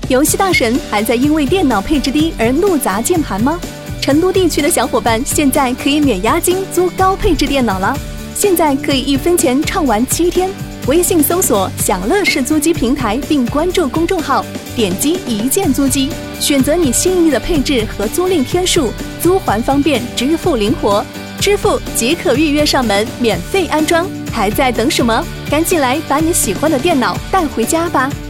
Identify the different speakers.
Speaker 1: 游戏大神还在因为电脑配置低而怒砸键盘吗？成都地区的小伙伴现在可以免押金租高配置电脑了，现在可以1分钱畅玩7天。微信搜索享乐式租机平台并关注公众号，点击一键租机，选择你心仪的配置和租赁天数，租还方便，支付灵活，支付即可预约上门，免费安装。还在等什么？赶紧来把你喜欢的电脑带回家吧。